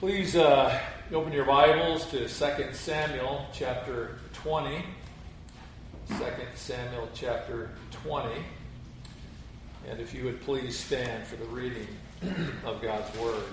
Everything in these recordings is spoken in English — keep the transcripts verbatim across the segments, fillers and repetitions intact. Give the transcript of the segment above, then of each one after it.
Please uh, open your Bibles to Second Samuel chapter twenty. Second Samuel chapter twenty. And if you would please stand for the reading of God's Word.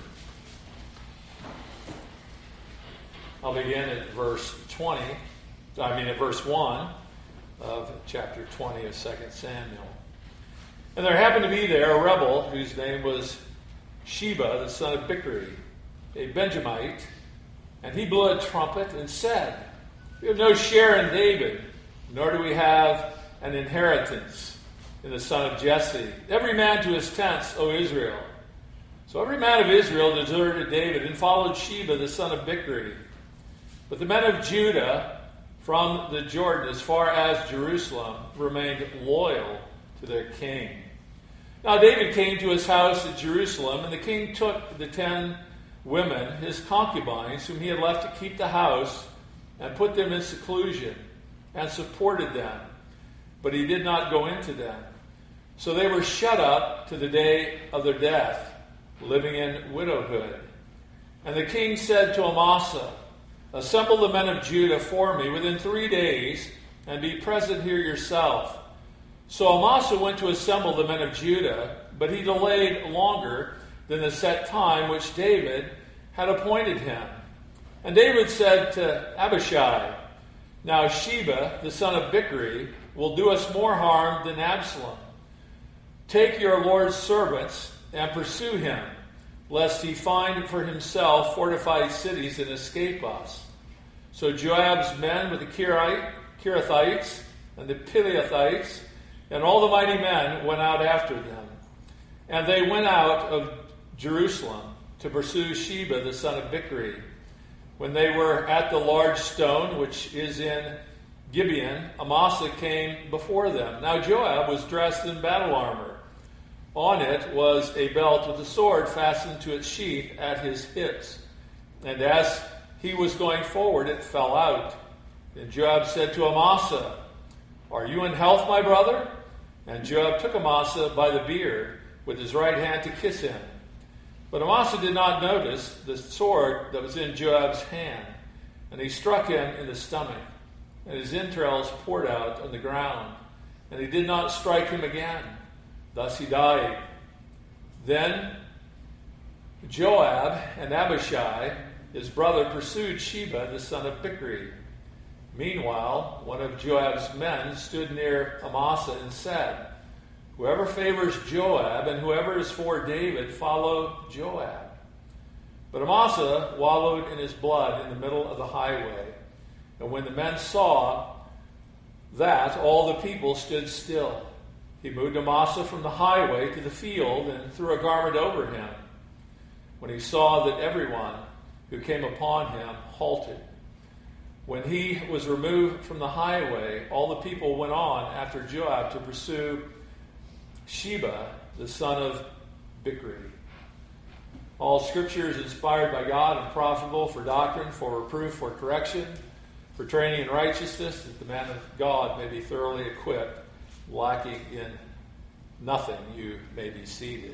I'll begin at verse twenty, I mean at verse one of chapter twenty of Second Samuel. And there happened to be there a rebel whose name was Sheba, the son of Bichri, a Benjamite, and he blew a trumpet and said, "We have no share in David, nor do we have an inheritance in the son of Jesse. Every man to his tents, O Israel." So every man of Israel deserted David and followed Sheba, the son of Bichri. But the men of Judah, from the Jordan as far as Jerusalem, remained loyal to their king. Now David came to his house at Jerusalem, and the king took the ten women, his concubines, whom he had left to keep the house, and put them in seclusion, and supported them. But he did not go into them. So they were shut up to the day of their death, living in widowhood. And the king said to Amasa, "Assemble the men of Judah for me within three days, and be present here yourself." So Amasa went to assemble the men of Judah, but he delayed longer than the set time which David had appointed him. And David said to Abishai, "Now Sheba, the son of Bichri, will do us more harm than Absalom. Take your Lord's servants and pursue him, lest he find for himself fortified cities and escape us." So Joab's men with the Kirite, Kirithites and the Piliathites and all the mighty men went out after them. And they went out of Jerusalem to pursue Sheba, the son of Bichri. When they were at the large stone, which is in Gibeon, Amasa came before them. Now Joab was dressed in battle armor. On it was a belt with a sword fastened to its sheath at his hips. And as he was going forward, it fell out. Then Joab said to Amasa, "Are you in health, my brother?" And Joab took Amasa by the beard with his right hand to kiss him. But Amasa did not notice the sword that was in Joab's hand, and he struck him in the stomach, and his entrails poured out on the ground, and he did not strike him again. Thus he died. Then Joab and Abishai, his brother, pursued Sheba, the son of Bichri. Meanwhile, one of Joab's men stood near Amasa and said, "Whoever favors Joab and whoever is for David, follow Joab." But Amasa wallowed in his blood in the middle of the highway. And when the men saw that, all the people stood still. He moved Amasa from the highway to the field and threw a garment over him. When he saw that everyone who came upon him halted. When he was removed from the highway, all the people went on after Joab to pursue Sheba, the son of Bichri. All Scripture is inspired by God and profitable for doctrine, for reproof, for correction, for training in righteousness, that the man of God may be thoroughly equipped, lacking in nothing. You may be seated.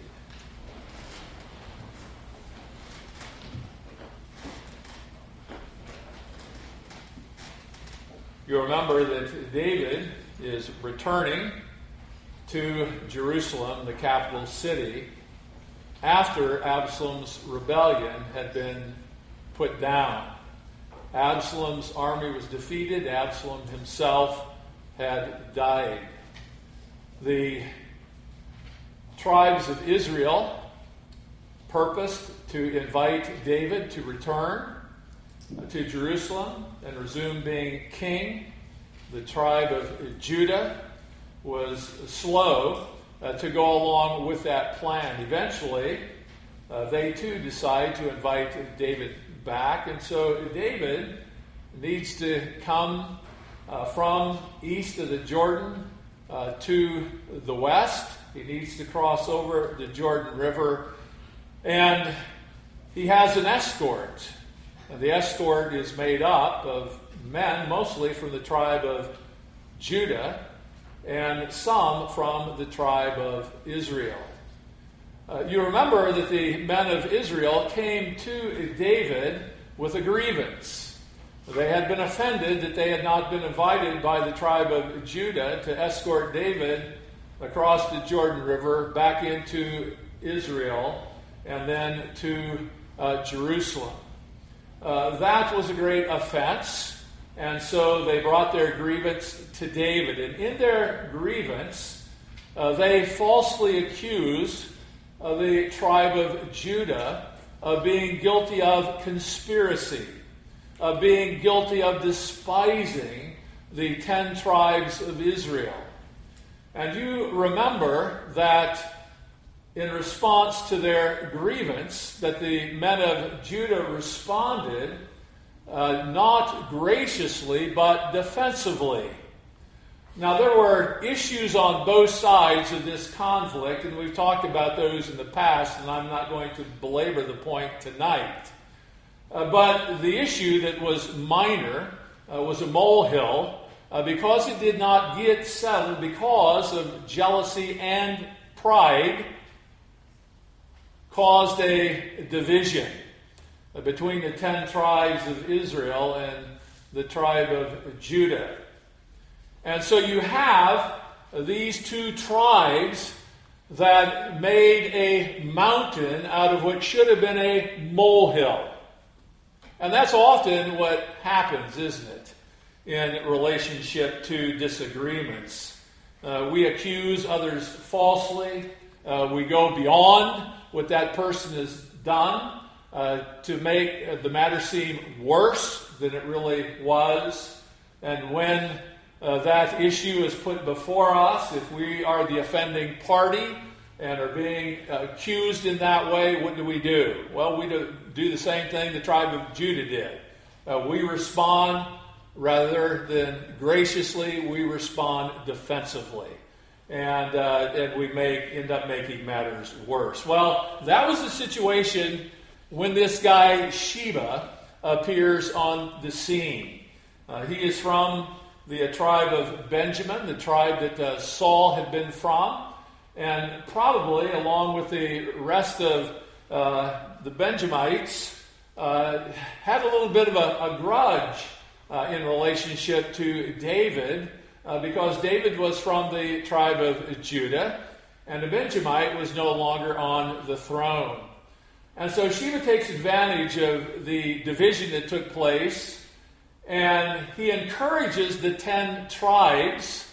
You remember that David is returning to Jerusalem, the capital city, after Absalom's rebellion had been put down. Absalom's army was defeated. Absalom himself had died. The tribes of Israel purposed to invite David to return to Jerusalem and resume being king. The tribe of Judah was slow uh, to go along with that plan. Eventually, uh, they too decide to invite David back, and so David needs to come uh, from east of the Jordan uh, to the west. He needs to cross over the Jordan River, and he has an escort. And the escort is made up of men, mostly from the tribe of Judah, and some from the tribe of Israel. Uh, you remember that the men of Israel came to David with a grievance. They had been offended that they had not been invited by the tribe of Judah to escort David across the Jordan River back into Israel and then to uh, Jerusalem. Uh, that was a great offense, and so they brought their grievance to David. And in their grievance, uh, they falsely accused uh, the tribe of Judah of being guilty of conspiracy, of being guilty of despising the ten tribes of Israel. And you remember that in response to their grievance, that the men of Judah responded uh, not graciously, but defensively. Now, there were issues on both sides of this conflict, and we've talked about those in the past, and I'm not going to belabor the point tonight. Uh, but the issue that was minor uh, was a molehill uh, because it did not get settled because of jealousy and pride, caused a division between the ten tribes of Israel and the tribe of Judah. And so you have these two tribes that made a mountain out of what should have been a molehill. And that's often what happens, isn't it, in relationship to disagreements. Uh, we accuse others falsely. Uh, we go beyond what that person has done uh, to make the matter seem worse than it really was. And when uh, that issue is put before us, if we are the offending party and are being accused in that way, what do we do? Well, we do, do the same thing the tribe of Judah did. Uh, we respond rather than graciously, we respond defensively. And uh, and we make end up making matters worse. Well, that was the situation when this guy Sheba appears on the scene. Uh, he is from the uh, tribe of Benjamin, the tribe that uh, Saul had been from, and probably along with the rest of uh, the Benjamites, uh, had a little bit of a, a grudge uh, in relationship to David. Uh, because David was from the tribe of Judah, and the Benjamite was no longer on the throne. And so Sheba takes advantage of the division that took place, and he encourages the ten tribes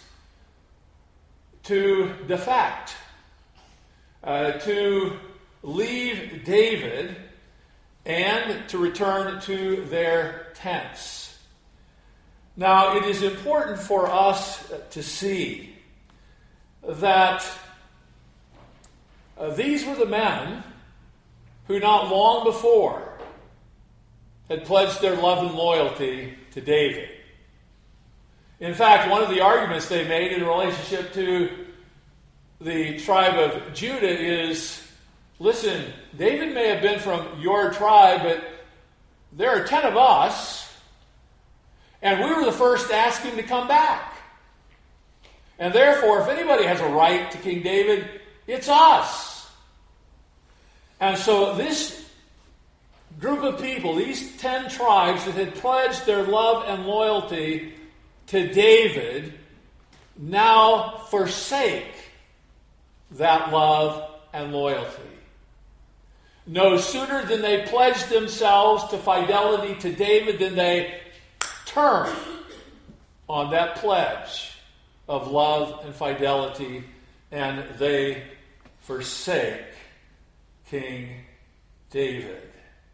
to defect, uh, to leave David, and to return to their tents. Now, it is important for us to see that uh, these were the men who not long before had pledged their love and loyalty to David. In fact, one of the arguments they made in relationship to the tribe of Judah is, listen, David may have been from your tribe, but there are ten of us, and we were the first to ask him to come back. And therefore, if anybody has a right to King David, it's us. And so this group of people, these ten tribes that had pledged their love and loyalty to David, now forsake that love and loyalty. No sooner than they pledged themselves to fidelity to David than they turn on that pledge of love and fidelity, and they forsake King David.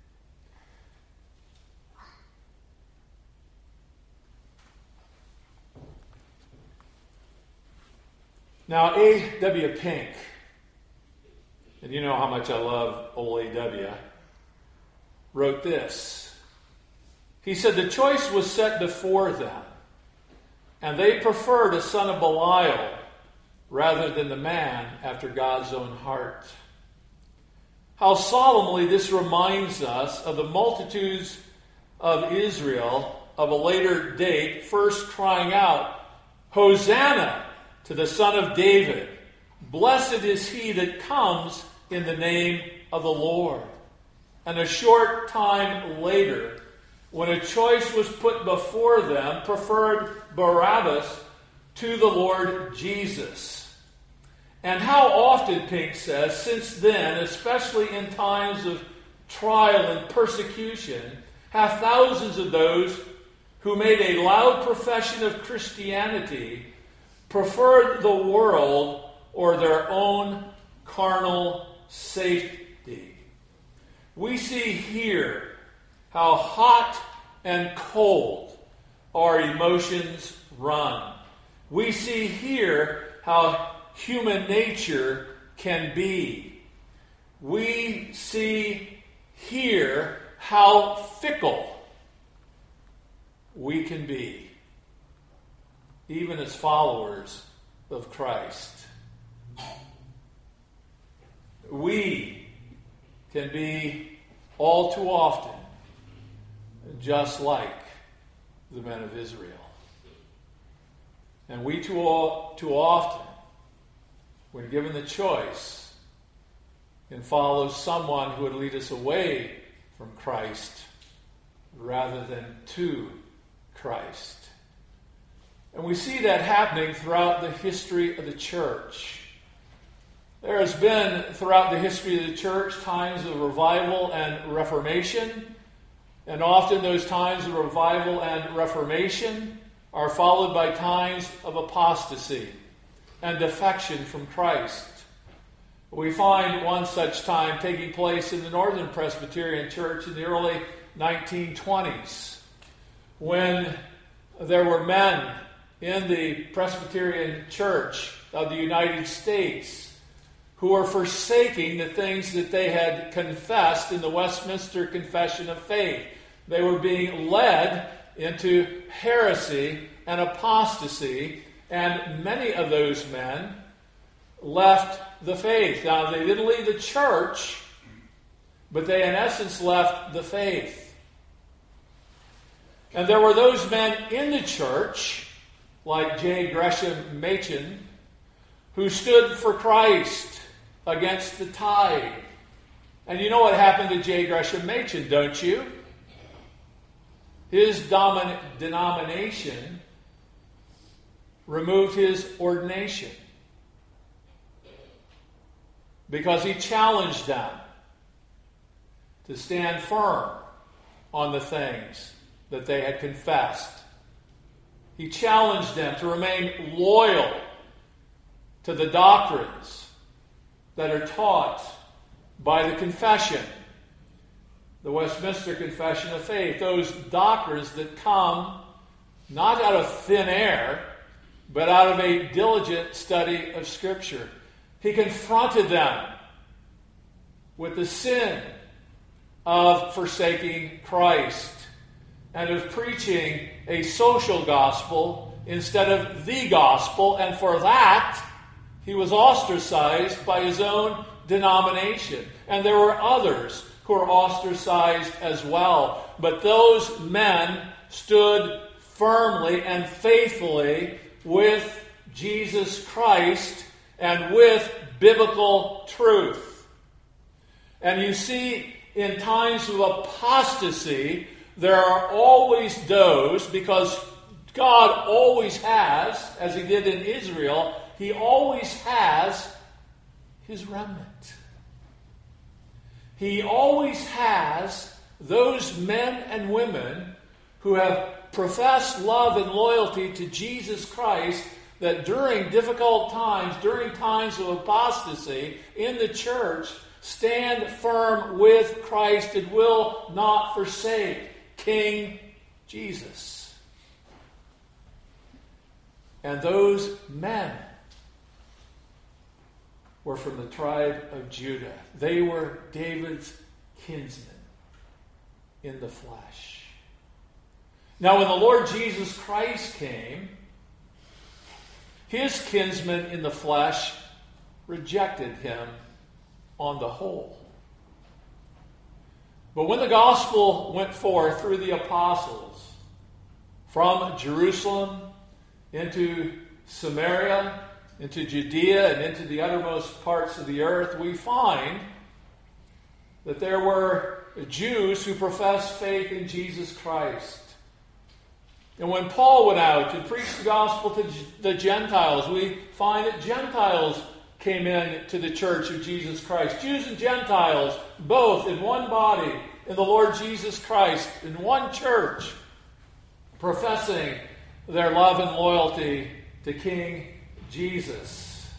Now, A W Pink, and you know how much I love old A W, wrote this. He said, the choice was set before them, and they preferred a son of Belial rather than the man after God's own heart. How solemnly this reminds us of the multitudes of Israel of a later date, first crying out, Hosanna to the Son of David. Blessed is he that comes in the name of the Lord. And a short time later, when a choice was put before them, preferred Barabbas to the Lord Jesus. And how often, Pink says, since then, especially in times of trial and persecution, have thousands of those who made a loud profession of Christianity preferred the world or their own carnal safety. We see here how hot and cold our emotions run. We see here how human nature can be. We see here how fickle we can be, even as followers of Christ. We can be all too often just like the men of Israel. And we too, all, too often, when given the choice, can follow someone who would lead us away from Christ rather than to Christ. And we see that happening throughout the history of the church. There has been, throughout the history of the church, times of revival and reformation. And often those times of revival and reformation are followed by times of apostasy and defection from Christ. We find one such time taking place in the Northern Presbyterian Church in the early nineteen twenties, when there were men in the Presbyterian Church of the United States who were forsaking the things that they had confessed in the Westminster Confession of Faith. They were being led into heresy and apostasy, and many of those men left the faith. Now, they didn't leave the church, but they in essence left the faith. And there were those men in the church, like J. Gresham Machen, who stood for Christ against the tide. And you know what happened to J. Gresham Machen, don't you? His domin- denomination removed his ordination because he challenged them to stand firm on the things that they had confessed. He challenged them to remain loyal to the doctrines that are taught by the confession, the Westminster Confession of Faith, those doctrines that come not out of thin air, but out of a diligent study of Scripture. He confronted them with the sin of forsaking Christ and of preaching a social gospel instead of the gospel, and for that he was ostracized by his own denomination. And there were others who were ostracized as well. But those men stood firmly and faithfully with Jesus Christ and with biblical truth. And you see, in times of apostasy, there are always those, because God always has, as he did in Israel, he always has his remnant. He always has those men and women who have professed love and loyalty to Jesus Christ, that during difficult times, during times of apostasy in the church, stand firm with Christ and will not forsake King Jesus. And those men were from the tribe of Judah. They were David's kinsmen in the flesh. Now, when the Lord Jesus Christ came, his kinsmen in the flesh rejected him on the whole. But when the gospel went forth through the apostles from Jerusalem into Samaria into Judea and into the uttermost parts of the earth, we find that there were Jews who professed faith in Jesus Christ. And when Paul went out to preach the gospel to the Gentiles, we find that Gentiles came in to the church of Jesus Christ. Jews and Gentiles, both in one body, in the Lord Jesus Christ, in one church, professing their love and loyalty to King Jesus.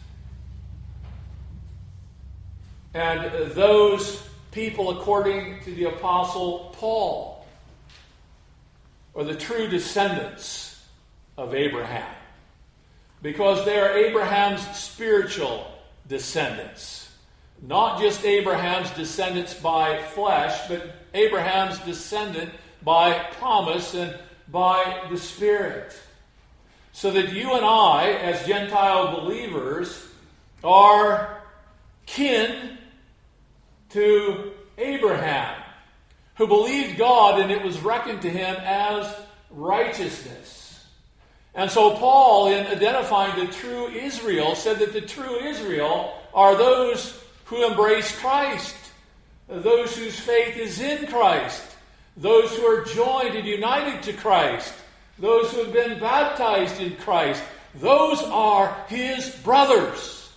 And those people, according to the Apostle Paul, are the true descendants of Abraham, because they are Abraham's spiritual descendants. Not just Abraham's descendants by flesh, but Abraham's descendant by promise and by the Spirit. So that you and I, as Gentile believers, are kin to Abraham, who believed God and it was reckoned to him as righteousness. And so Paul, in identifying the true Israel, said that the true Israel are those who embrace Christ, those whose faith is in Christ, those who are joined and united to Christ, those who have been baptized in Christ. Those are his brothers.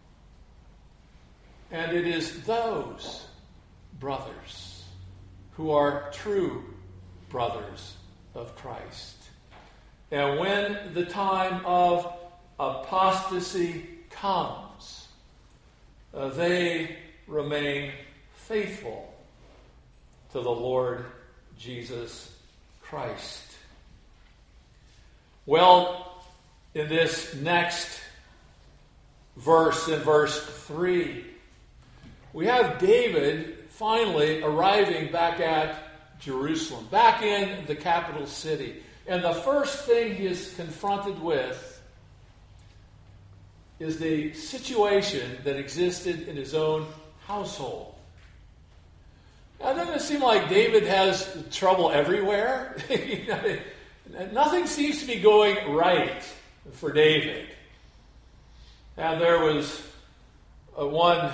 And it is those brothers who are true brothers of Christ. And when the time of apostasy comes, uh, they remain faithful to the Lord Jesus Christ. Well, in this next verse, in verse three, we have David finally arriving back at Jerusalem, back in the capital city. And the first thing he is confronted with is the situation that existed in his own household. Now, doesn't it seem like David has trouble everywhere? You know, nothing seems to be going right for David. And there was a one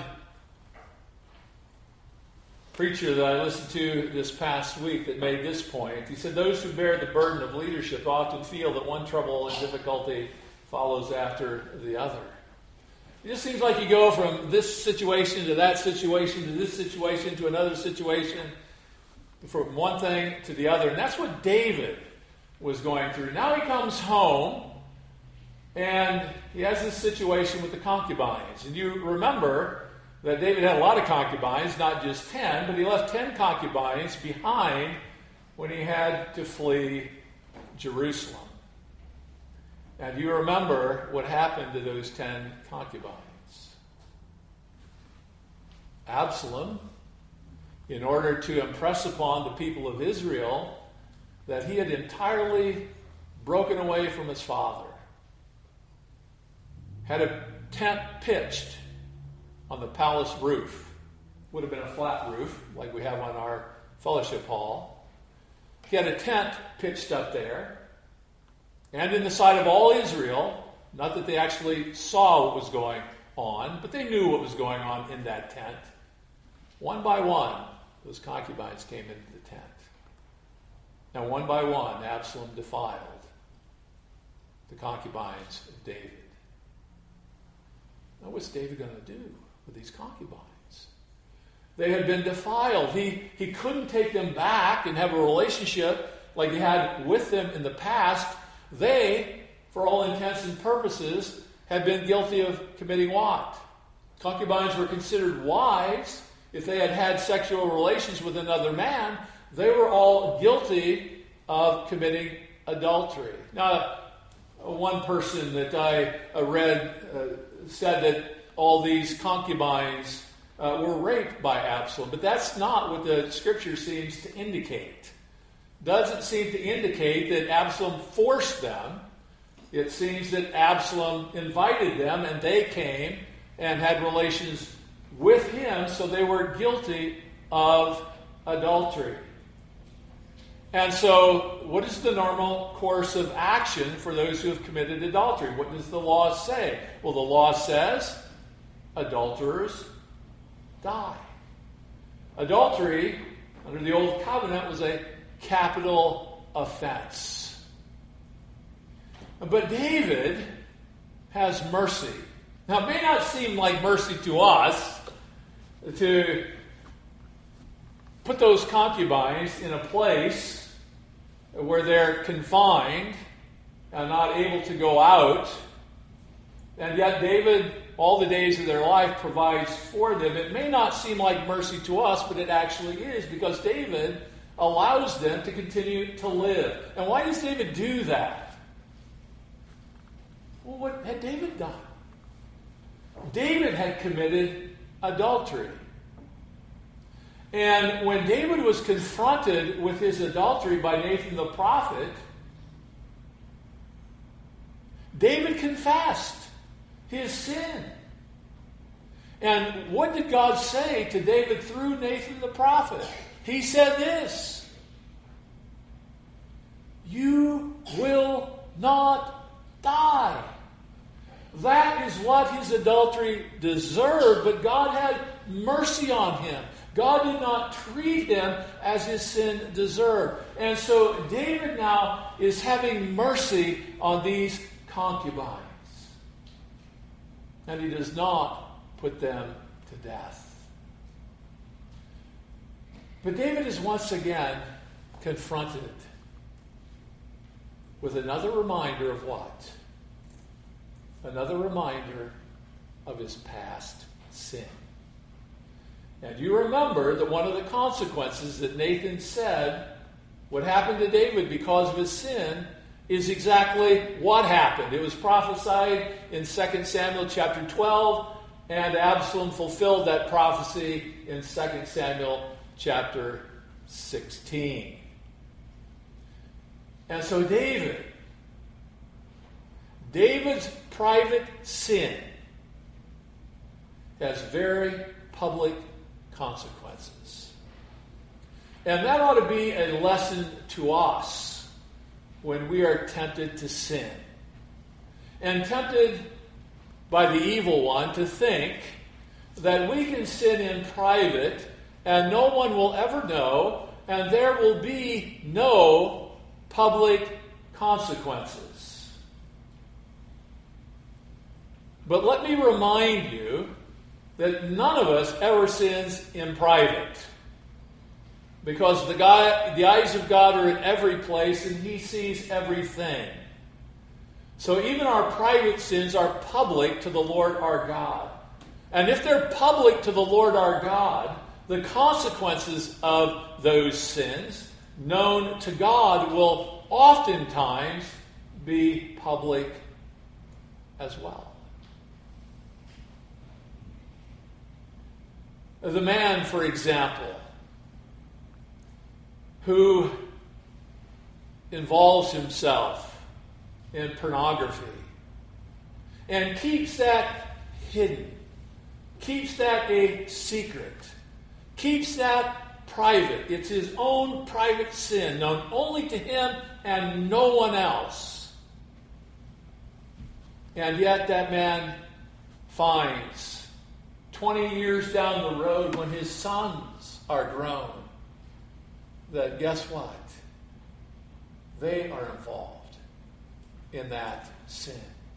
preacher that I listened to this past week that made this point. He said, those who bear the burden of leadership often feel that one trouble and difficulty follows after the other. It just seems like you go from this situation to that situation to this situation to another situation, from one thing to the other. And that's what David was going through. Now he comes home and he has this situation with the concubines. And you remember that David had a lot of concubines, not just ten, but he left ten concubines behind when he had to flee Jerusalem. And you remember what happened to those ten concubines. Absalom, in order to impress upon the people of Israel that he had entirely broken away from his father, had a tent pitched on the palace roof. Would have been a flat roof, like we have on our fellowship hall. He had a tent pitched up there, and in the sight of all Israel, not that they actually saw what was going on, but they knew what was going on in that tent. One by one, those concubines came into the tent. Now, one by one, Absalom defiled the concubines of David. Now, what's David going to do with these concubines? They had been defiled. He, he couldn't take them back and have a relationship like he had with them in the past. They, for all intents and purposes, had been guilty of committing what? Concubines were considered wives. If they had had sexual relations with another man, they were all guilty of committing adultery. Now, one person that I read uh, said that all these concubines uh, were raped by Absalom, but that's not what the scripture seems to indicate. Doesn't seem to indicate that Absalom forced them. It seems that Absalom invited them and they came and had relations with him, so they were guilty of adultery. And so, what is the normal course of action for those who have committed adultery? What does the law say? Well, the law says adulterers die. Adultery, under the Old Covenant, was a capital offense. But David has mercy. Now, it may not seem like mercy to us to put those concubines in a place where they're confined and not able to go out. And yet David, all the days of their life, provides for them. It may not seem like mercy to us, but it actually is, because David allows them to continue to live. And why does David do that? Well, what had David done? David had committed adultery. And when David was confronted with his adultery by Nathan the prophet, David confessed his sin. And what did God say to David through Nathan the prophet? He said this: "You will not die." That is what his adultery deserved, but God had mercy on him. God did not treat him as his sin deserved. And so David now is having mercy on these concubines. And he does not put them to death. But David is once again confronted with another reminder of what? Another reminder of his past sin. And you remember that one of the consequences that Nathan said would happen to David because of his sin is exactly what happened. It was prophesied in Second Samuel chapter twelve, and Absalom fulfilled that prophecy in Second Samuel chapter sixteen. And so David, David's private sin has very public consequences. And that ought to be a lesson to us when we are tempted to sin. And tempted by the evil one to think that we can sin in private and no one will ever know, and there will be no public consequences. But let me remind you that none of us ever sins in private. Because the, guy, the eyes of God are in every place and he sees everything. So even our private sins are public to the Lord our God. And if they're public to the Lord our God, the consequences of those sins, known to God, will oftentimes be public as well. The man, for example, who involves himself in pornography and keeps that hidden, keeps that a secret, keeps that private. It's his own private sin, known only to him and no one else. And yet that man finds twenty years down the road, when his sons are grown, that guess what? They are involved in that sin.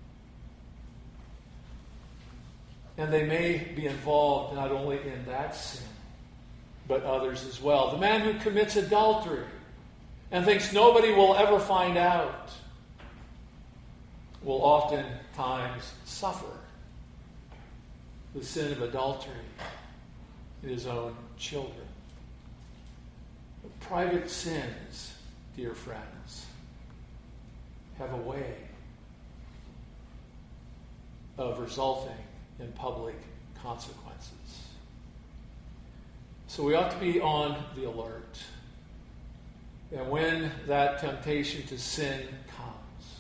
And they may be involved not only in that sin, but others as well. The man who commits adultery and thinks nobody will ever find out will oftentimes suffer the sin of adultery in his own children. But private sins, dear friends, have a way of resulting in public consequences. So we ought to be on the alert. And when that temptation to sin comes,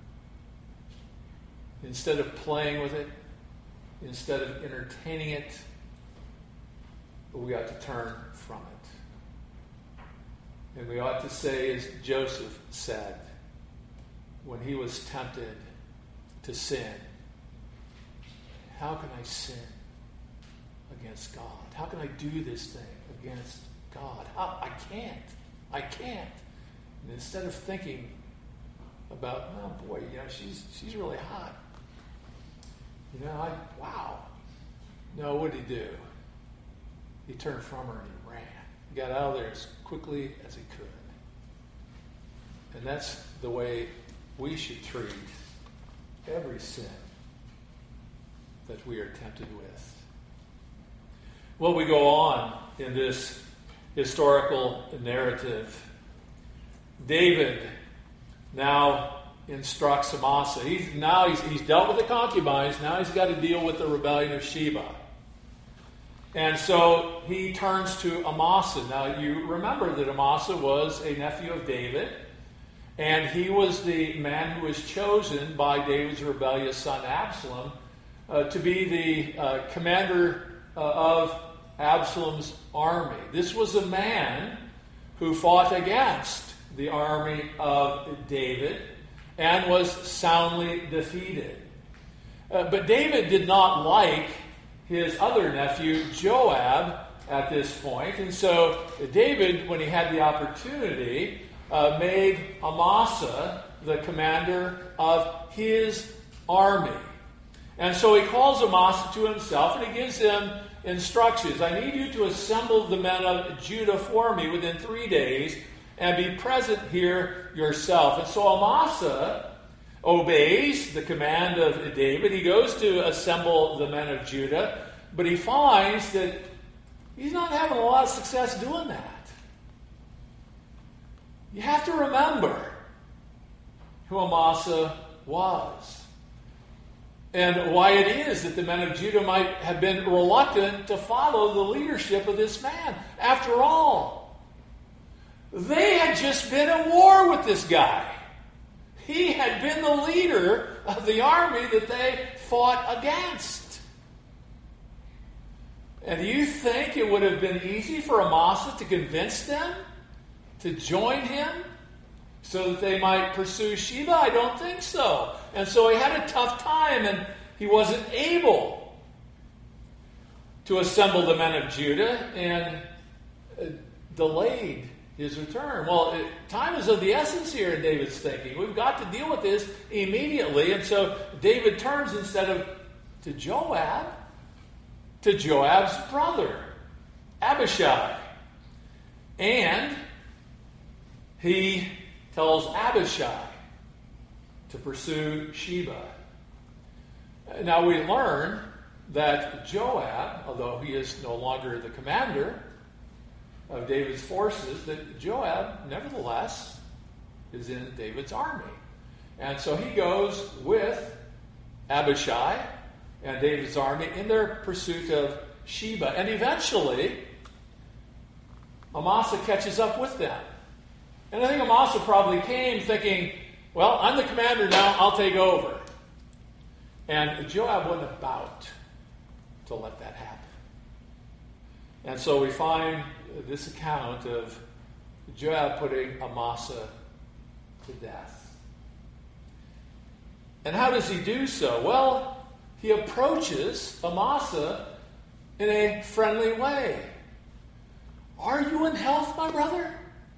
instead of playing with it, instead of entertaining it, we ought to turn from it. And we ought to say, as Joseph said, when he was tempted to sin, how can I sin against God? How can I do this thing against God? How? I can't. I can't. And instead of thinking about, oh boy, you know, she's she's really hot. You know, I wow. No, what did he do? He turned from her and he ran. He got out of there as quickly as he could. And that's the way we should treat every sin that we are tempted with. Well, we go on in this historical narrative. David now instructs Amasa. He's, now he's, he's dealt with the concubines. Now he's got to deal with the rebellion of Sheba. And so he turns to Amasa. Now you remember that Amasa was a nephew of David. And he was the man who was chosen by David's rebellious son Absalom uh, to be the uh, commander uh, of Absalom's army. This was a man who fought against the army of David and was soundly defeated. Uh, but David did not like his other nephew, Joab, at this point. And so David, when he had the opportunity, uh, made Amasa the commander of his army. And so he calls Amasa to himself and he gives him instructions. I need you to assemble the men of Judah for me within three days and be present here yourself. And so Amasa obeys the command of David. He goes to assemble the men of Judah, but he finds that he's not having a lot of success doing that. You have to remember who Amasa was and why it is that the men of Judah might have been reluctant to follow the leadership of this man. After all, they had just been at war with this guy. He had been the leader of the army that they fought against. And do you think it would have been easy for Amasa to convince them to join him so that they might pursue Sheba? I don't think so. And so he had a tough time and he wasn't able to assemble the men of Judah and uh, delayed his return. Well, it, time is of the essence here in David's thinking. We've got to deal with this immediately. And so David turns instead of to Joab, to Joab's brother, Abishai. And he tells Abishai to pursue Sheba. Now we learn that Joab, although he is no longer the commander of David's forces, that Joab, nevertheless, is in David's army. And so he goes with Abishai and David's army in their pursuit of Sheba. And eventually, Amasa catches up with them. And I think Amasa probably came thinking, well, I'm the commander now, I'll take over. And Joab wasn't about to let that happen. And so we find this account of Joab putting Amasa to death. And how does he do so? Well, he approaches Amasa in a friendly way. Are you in health, my brother?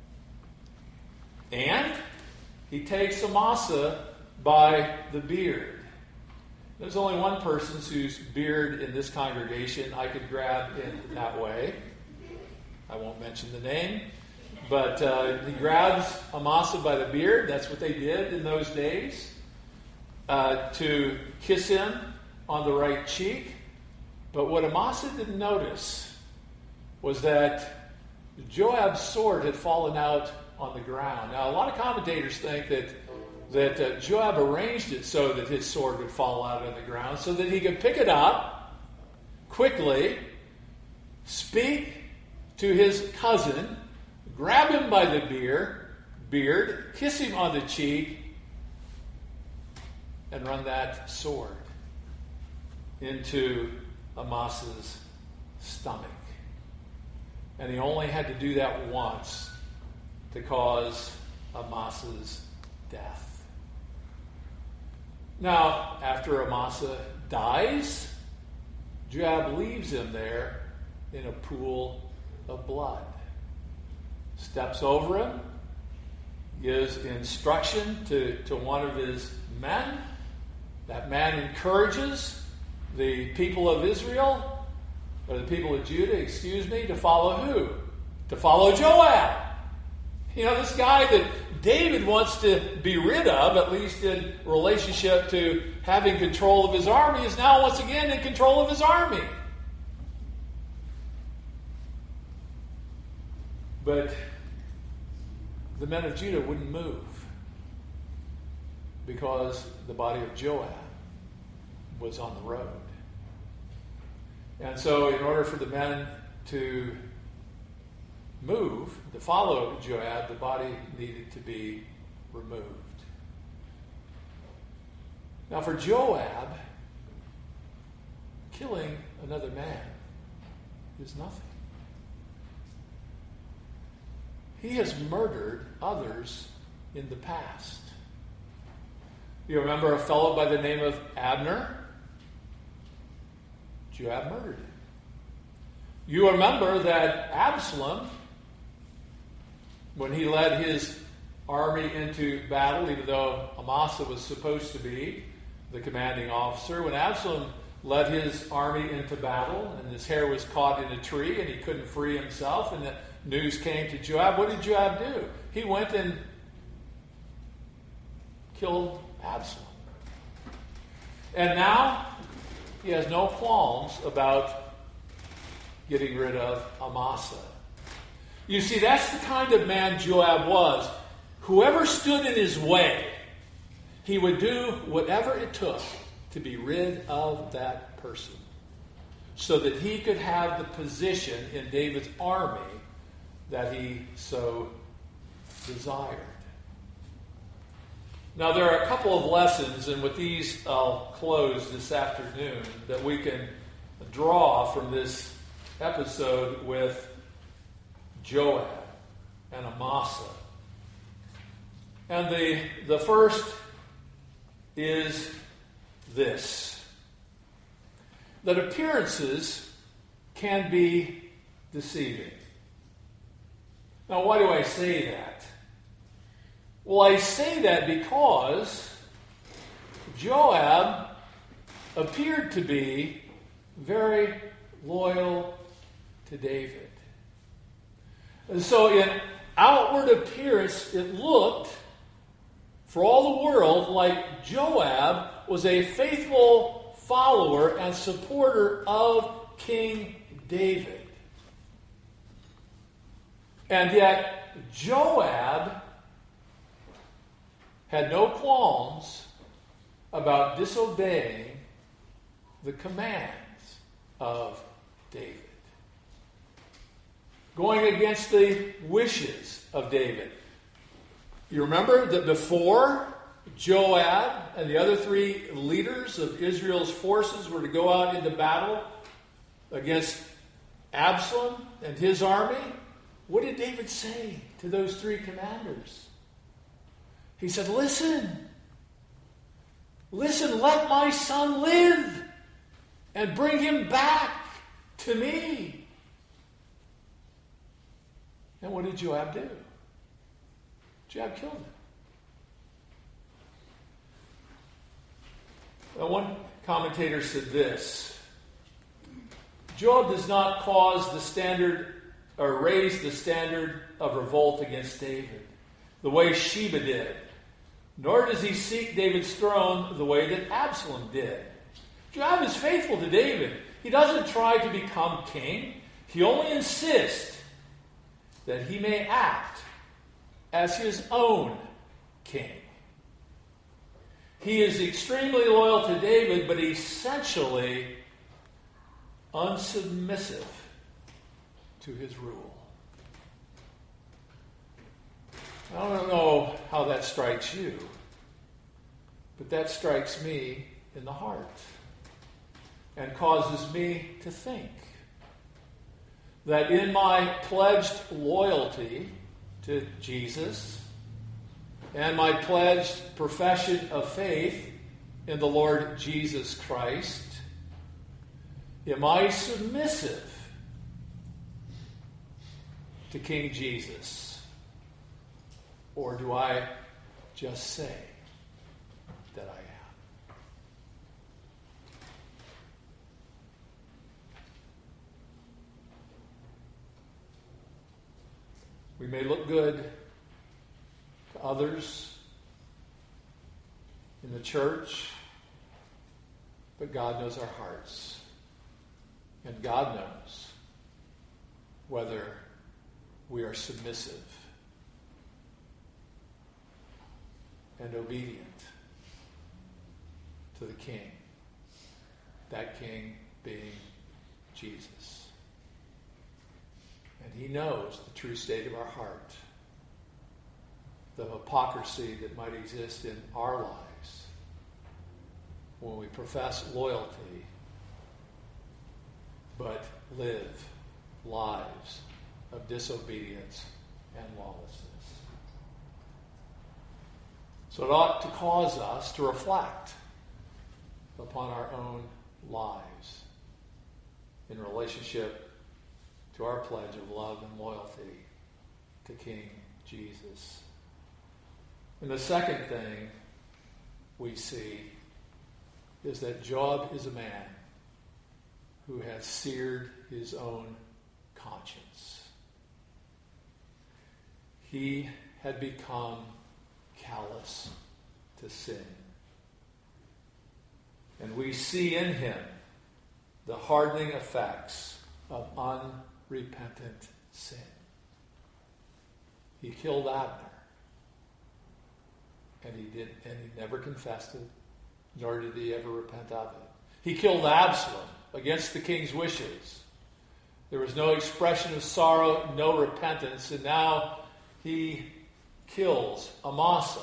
And he takes Amasa by the beard. There's only one person whose beard in this congregation I could grab in that way. I won't mention the name. But uh, he grabs Amasa by the beard. That's what they did in those days. Uh, to kiss him on the right cheek. But what Amasa didn't notice was that Joab's sword had fallen out on the ground. Now, a lot of commentators think that that uh, Joab arranged it so that his sword would fall out on the ground so that he could pick it up quickly, speak to his cousin, grab him by the beard, beard, kiss him on the cheek, and run that sword into to cause Amasa's death. Now, after Amasa dies, Joab leaves him there in a pool of blood. Steps over him, gives instruction to, to one of his men. That man encourages the people of Israel, or the people of Judah, excuse me, to follow who? To follow Joab. You know, this guy that David wants to be rid of, at least in relationship to having control of his army, is now once again in control of his army. But the men of Judah wouldn't move because the body of Joab was on the road. And so in order for the men to move, to follow Joab, the body needed to be removed. Now for Joab, killing another man is nothing. He has murdered others in the past. You remember a fellow by the name of Abner? Joab murdered him. You remember that Absalom, when he led his army into battle, even though Amasa was supposed to be the commanding officer, when Absalom led his army into battle and his hair was caught in a tree and he couldn't free himself, and the news came to Joab, what did Joab do? He went and killed Absalom. And now he has no qualms about getting rid of Amasa. You see, that's the kind of man Joab was. Whoever stood in his way, he would do whatever it took to be rid of that person so that he could have the position in David's army that he so desired. Now, there are a couple of lessons, and with these I'll close this afternoon, that we can draw from this episode with Joab and Amasa. And the, the first is this: that appearances can be deceiving. Now, why do I say that? Well, I say that because Joab appeared to be very loyal to David. And so in outward appearance, it looked, for all the world, like Joab was a faithful follower and supporter of King David. And yet, Joab had no qualms about disobeying the commands of David, going against the wishes of David. You remember that before Joab and the other three leaders of Israel's forces were to go out into battle against Absalom and his army, what did David say to those three commanders? He said, listen, listen, let my son live and bring him back to me. And what did Joab do? Joab killed him. Now, one commentator said this: Joab does not cause the standard or raise the standard of revolt against David the way Sheba did, nor does he seek David's throne the way that Absalom did. Joab is faithful to David. He doesn't try to become king. He only insists that he may act as his own king. He is extremely loyal to David, but essentially unsubmissive to his rule. I don't know how that strikes you, but that strikes me in the heart and causes me to think that in my pledged loyalty to Jesus and my pledged profession of faith in the Lord Jesus Christ, am I submissive to King Jesus? Or do I just say that I am? We may look good to others in the church, but God knows our hearts. And God knows whether we are submissive and obedient to the King. That King being Jesus. And He knows the true state of our heart, the hypocrisy that might exist in our lives when we profess loyalty but live lives of disobedience and lawlessness. So it ought to cause us to reflect upon our own lives in relationship to our pledge of love and loyalty to King Jesus. And the second thing we see is that Joab is a man who has seared his own conscience. He had become callous to sin. And we see in him the hardening effects of unrepentant sin. He killed Abner. And he did, and he never confessed it, nor did he ever repent of it. He killed Absalom against the king's wishes. There was no expression of sorrow, no repentance, and now he kills Amasa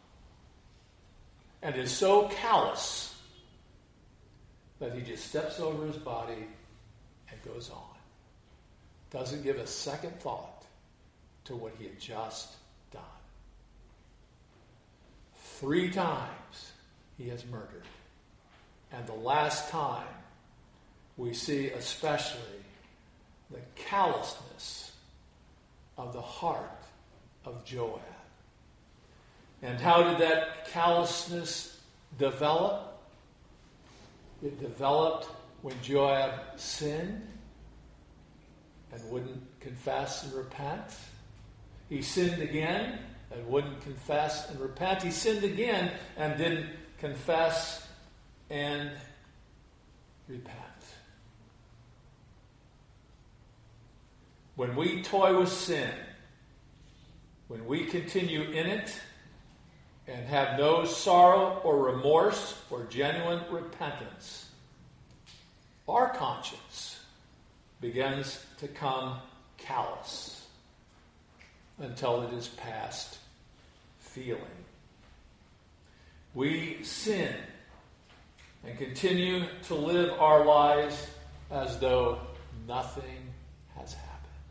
and is so callous that he just steps over his body and goes on. Doesn't give a second thought to what he had just done. Three times he has murdered. And the last time we see especially the callousness of the heart of Joab. And how did that callousness develop? It developed when Joab sinned and wouldn't confess and repent. He sinned again and wouldn't confess and repent. He sinned again and didn't confess and repent. When we toy with sin, when we continue in it and have no sorrow or remorse or genuine repentance, our conscience begins to come callous until it is past feeling. We sin and continue to live our lives as though nothing has happened.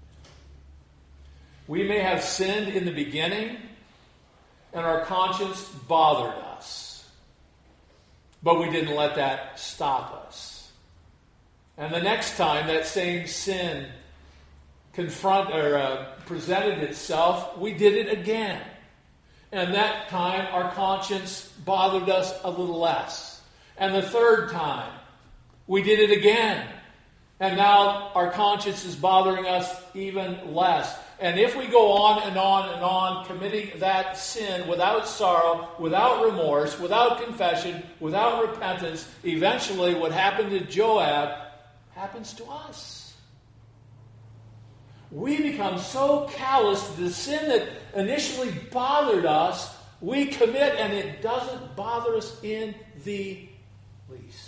We may have sinned in the beginning and our conscience bothered us, but we didn't let that stop us. And the next time that same sin confront or uh, presented itself, we did it again. And that time our conscience bothered us a little less. And the third time we did it again. And now our conscience is bothering us even less. And if we go on and on and on committing that sin without sorrow, without remorse, without confession, without repentance, eventually what happened to Joab happens to us. We become so callous to the sin that initially bothered us, we commit and it doesn't bother us in the least.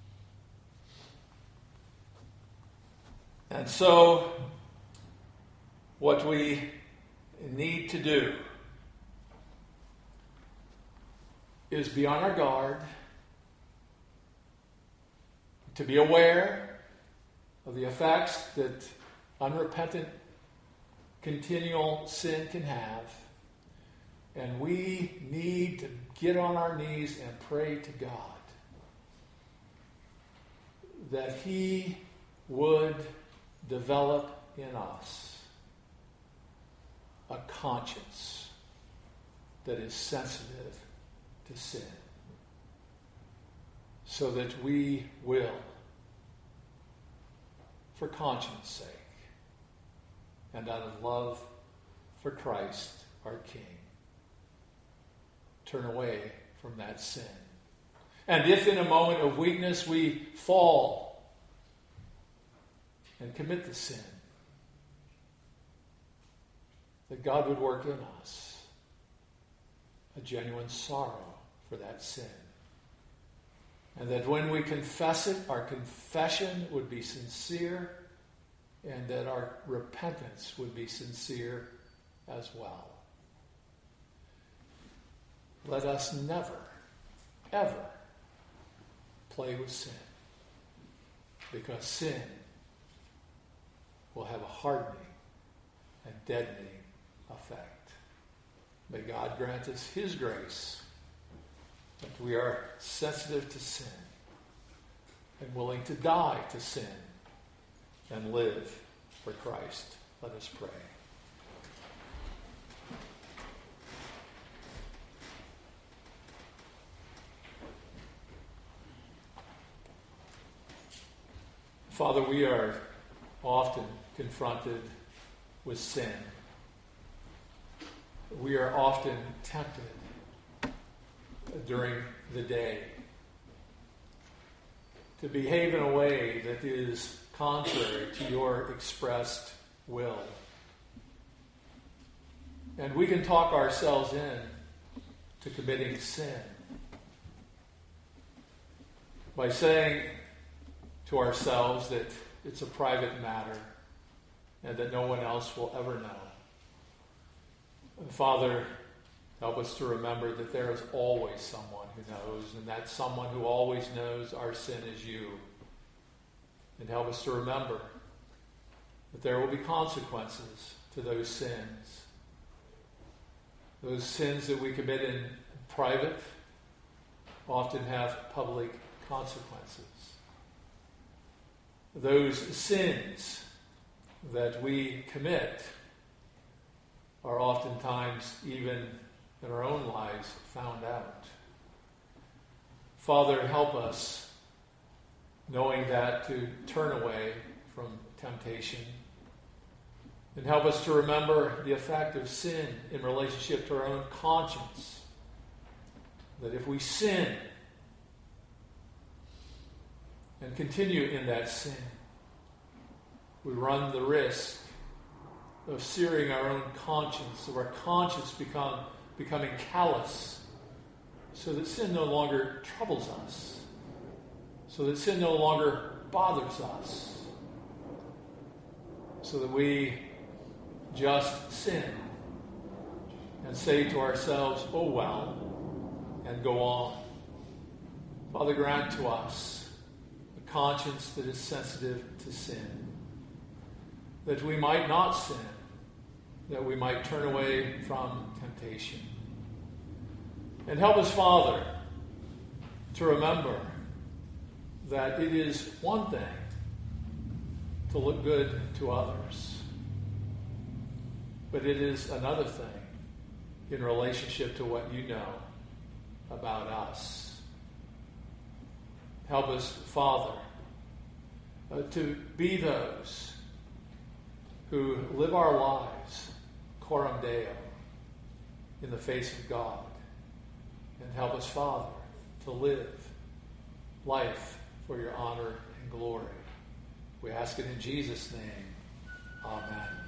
And so, what we need to do is be on our guard, to be aware of the effects that unrepentant continual sin can have. And we need to get on our knees and pray to God that He would develop in us a conscience that is sensitive to sin, so that we will, for conscience sake, and out of love for Christ our King, turn away from that sin. And if in a moment of weakness we fall and commit the sin, that God would work in us a genuine sorrow for that sin. And that when we confess it, our confession would be sincere, and that our repentance would be sincere as well. Let us never, ever play with sin, because sin will have a hardening and deadening effect. May God grant us His grace that we are sensitive to sin and willing to die to sin and live for Christ. Let us pray. Father, we are often confronted with sin. We are often tempted during the day to behave in a way that is contrary to your expressed will. And we can talk ourselves in to committing sin by saying to ourselves that it's a private matter and that no one else will ever know. And Father, help us to remember that there is always someone who knows, and that someone who always knows our sin is you. And help us to remember that there will be consequences to those sins. Those sins that we commit in private often have public consequences. Those sins that we commit are oftentimes, even in our own lives, found out. Father, help us, knowing that, to turn away from temptation. And help us to remember the effect of sin in relationship to our own conscience. That if we sin and continue in that sin, we run the risk of searing our own conscience, of our conscience become, becoming callous, so that sin no longer troubles us, so that sin no longer bothers us, so that we just sin and say to ourselves, oh well, and go on. Father, grant to us a conscience that is sensitive to sin, that we might not sin, that we might turn away from temptation. And help us, Father, to remember that it is one thing to look good to others, but it is another thing in relationship to what you know about us. Help us, Father, uh, to be those who live our lives coram Deo, in the face of God. And help us, Father, to live life for your honor and glory. We ask it in Jesus' name. Amen.